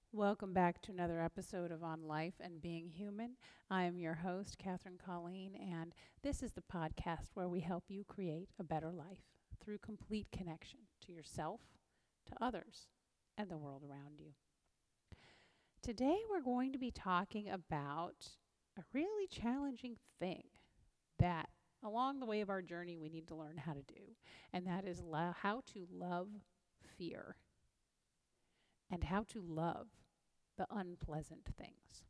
Welcome back to another episode of On Life and Being Human. I am your host, Catherine Colleen, and this is the podcast where we help you create a better life through complete connection to yourself, to others, and the world around you. Today, we're going to be talking about a really challenging thing that along the way of our journey we need to learn how to do, and that is how to love fear and how to love the unpleasant things.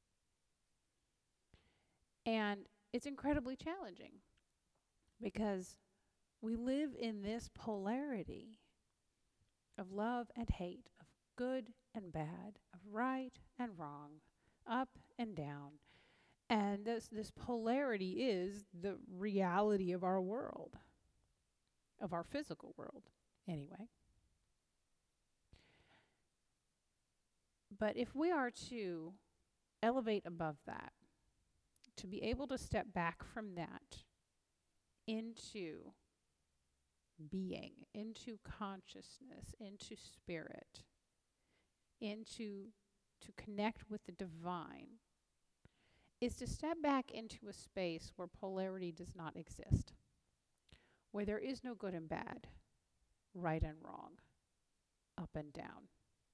And it's incredibly challenging because we live in this polarity of love and hate, of good and bad, of right and wrong, up and down. And this polarity is the reality of our world, of our physical world, anyway. But if we are to elevate above that, to be able to step back from that into being, into consciousness, into spirit, into to connect with the divine, is to step back into a space where polarity does not exist, where there is no good and bad, right and wrong, up and down.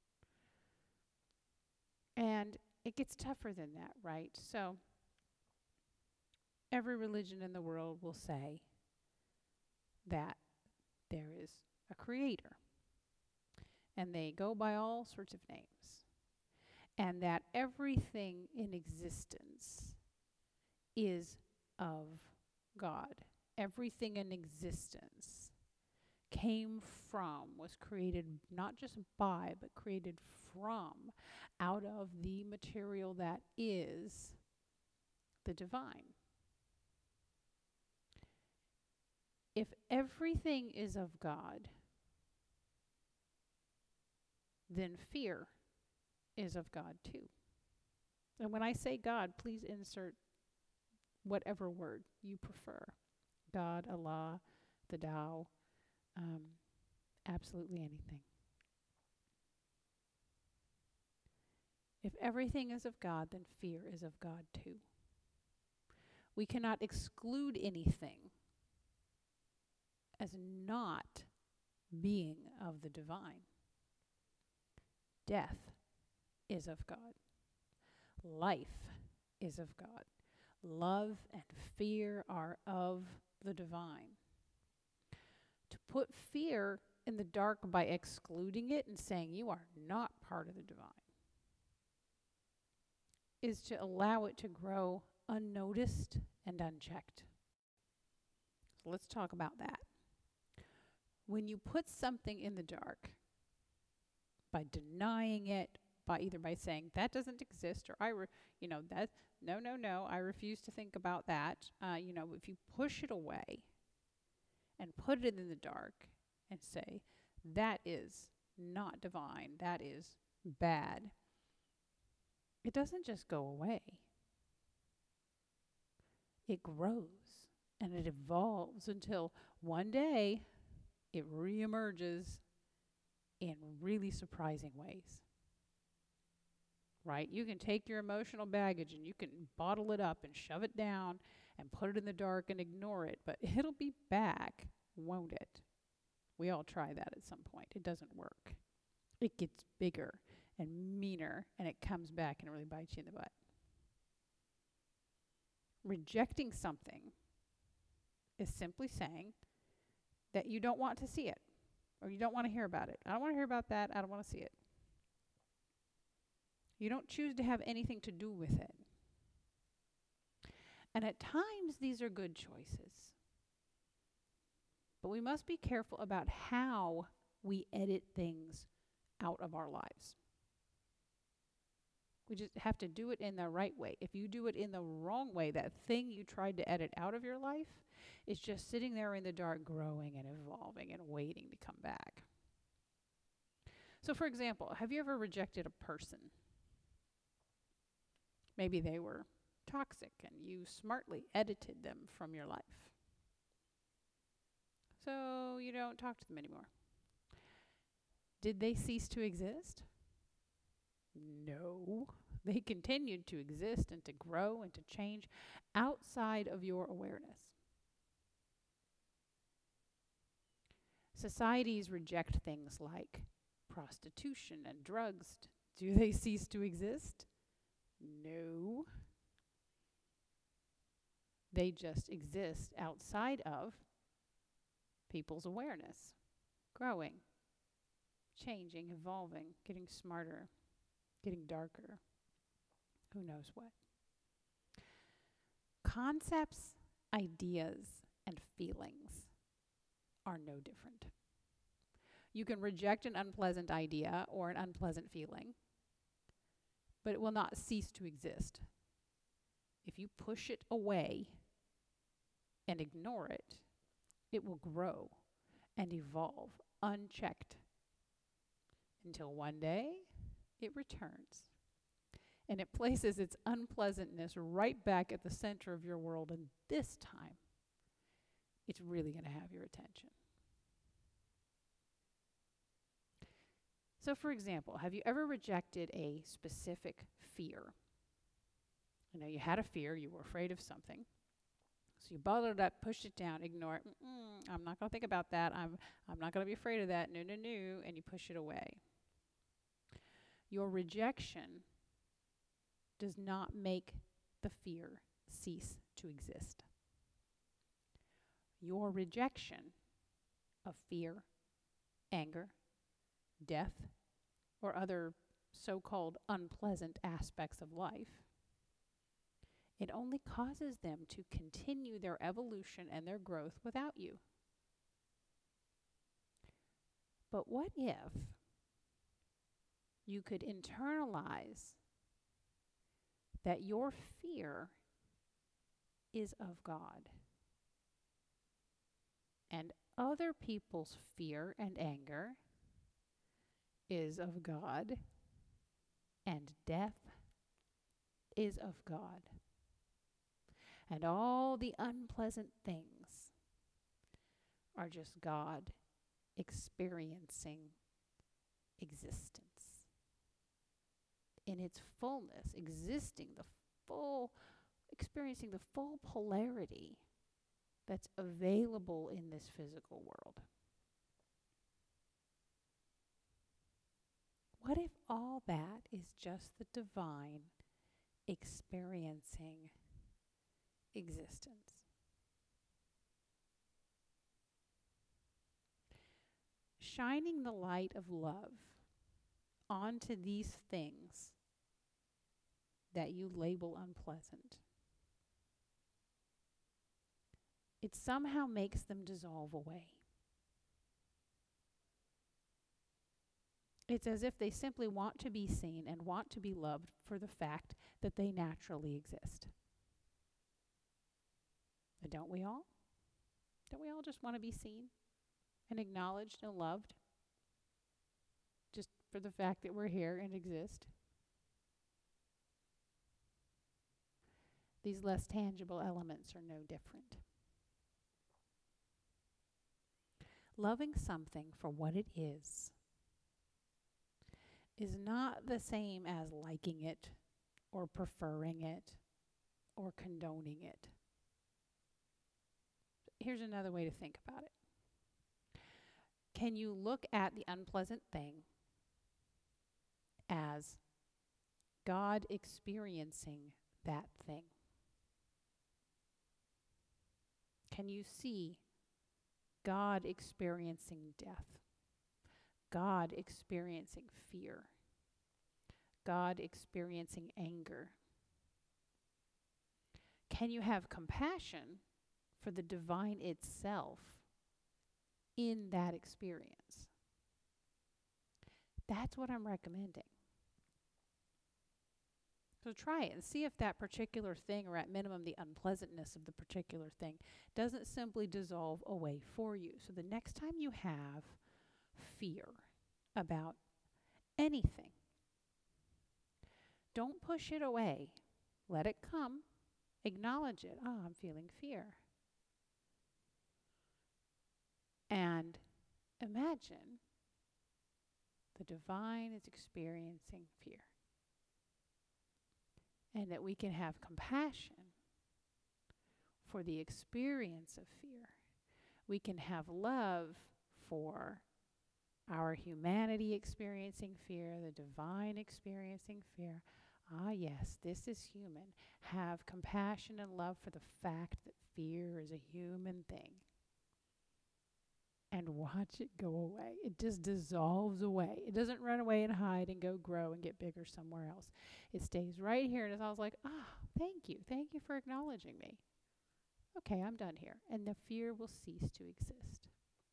And it gets tougher than that, right? So every religion in the world will say that there is a creator. And they go by all sorts of names. And that everything in existence is of God. Everything in existence came from, was created not just by, but created from, out of the material that is the divine. If everything is of God, then fear is of God too. And when I say God, please insert whatever word you prefer. God, Allah, the Tao, absolutely anything. If everything is of God, then fear is of God too. We cannot exclude anything as not being of the divine. Death is of God. Life is of God. Love and fear are of the divine. To put fear in the dark by excluding it and saying you are not part of the divine is to allow it to grow unnoticed and unchecked. So let's talk about that. When you put something in the dark by denying it, by saying that doesn't exist, or that no, I refuse to think about that. If you push it away and put it in the dark and say that is not divine, that is bad, it doesn't just go away. It grows and it evolves until one day it reemerges in really surprising ways. Right? You can take your emotional baggage and you can bottle it up and shove it down and put it in the dark and ignore it, but it'll be back, won't it? We all try that at some point. It doesn't work. It gets bigger and meaner and it comes back and it really bites you in the butt. Rejecting something is simply saying that you don't want to see it or you don't want to hear about it. I don't want to hear about that. I don't want to see it. You don't choose to have anything to do with it. And at times, these are good choices. But we must be careful about how we edit things out of our lives. We just have to do it in the right way. If you do it in the wrong way, that thing you tried to edit out of your life is just sitting there in the dark, growing and evolving and waiting to come back. So, for example, have you ever rejected a person? Maybe they were toxic and you smartly edited them from your life. So you don't talk to them anymore. Did they cease to exist? No. They continue to exist and to grow and to change outside of your awareness. Societies reject things like prostitution and drugs. Do they cease to exist? No. They just exist outside of people's awareness, growing, changing, evolving, getting smarter, getting darker. Who knows what? Concepts, ideas, and feelings are no different. You can reject an unpleasant idea or an unpleasant feeling, but it will not cease to exist. If you push it away and ignore it, it will grow and evolve unchecked until one day it returns and it places its unpleasantness right back at the center of your world, and this time it's really going to have your attention. So, for example, have you ever rejected a specific fear? You know, you had a fear, you were afraid of something. So you bottled it up, pushed it down, ignore it. I'm not going to think about that. I'm not going to be afraid of that. No. And you push it away. Your rejection does not make the fear cease to exist. Your rejection of fear, anger, death, or other so-called unpleasant aspects of life, it only causes them to continue their evolution and their growth without you. But what if you could internalize that your fear is of God, and other people's fear and anger is of God, and death is of God, and all the unpleasant things are just God experiencing existence in its fullness, experiencing the full polarity that's available in this physical world. What if all that is just the divine experiencing existence? Shining the light of love onto these things that you label unpleasant, it somehow makes them dissolve away. It's as if they simply want to be seen and want to be loved for the fact that they naturally exist. And don't we all? Don't we all just want to be seen and acknowledged and loved just for the fact that we're here and exist? These less tangible elements are no different. Loving something for what it is not the same as liking it or preferring it or condoning it. Here's another way to think about it. Can you look at the unpleasant thing as God experiencing that thing? Can you see God experiencing death? God experiencing fear? God experiencing anger? Can you have compassion for the divine itself in that experience? That's what I'm recommending. So try it and see if that particular thing, or at minimum the unpleasantness of the particular thing, doesn't simply dissolve away for you. So the next time you have fear about anything, don't push it away. Let it come. Acknowledge it. Oh, I'm feeling fear. And imagine the divine is experiencing fear. and that we can have compassion for the experience of fear. We can have love for our humanity experiencing fear, the divine experiencing fear. Ah, yes, this is human. Have compassion and love for the fact that fear is a human thing. And watch it go away. It just dissolves away. It doesn't run away and hide and go grow and get bigger somewhere else. It stays right here. And it's always like, thank you. Thank you for acknowledging me. Okay, I'm done here. And the fear will cease to exist.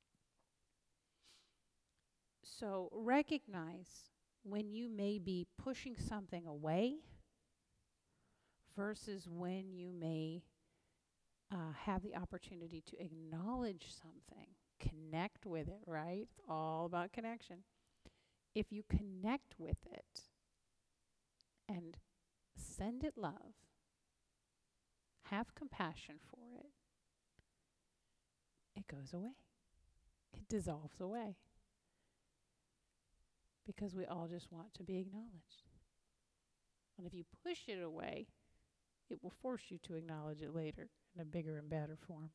So recognize when you may be pushing something away versus when you may have the opportunity to acknowledge something, connect with it, right? It's all about connection. If you connect with it and send it love, have compassion for it, it goes away. It dissolves away. Because we all just want to be acknowledged. And if you push it away, it will force you to acknowledge it later in a bigger and better form.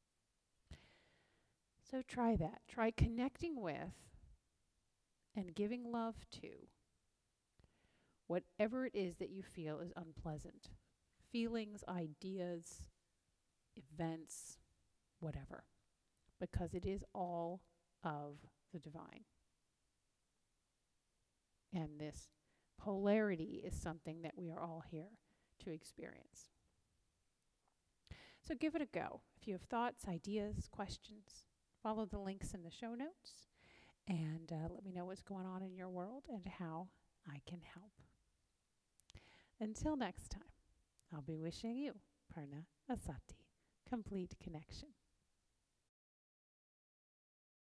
So try that. Try connecting with and giving love to whatever it is that you feel is unpleasant. Feelings, ideas, events, whatever. Because it is all of the divine. And this polarity is something that we are all here to experience. So give it a go. If you have thoughts, ideas, questions, follow the links in the show notes and let me know what's going on in your world and how I can help. Until next time, I'll be wishing you Purna Asati, complete connection.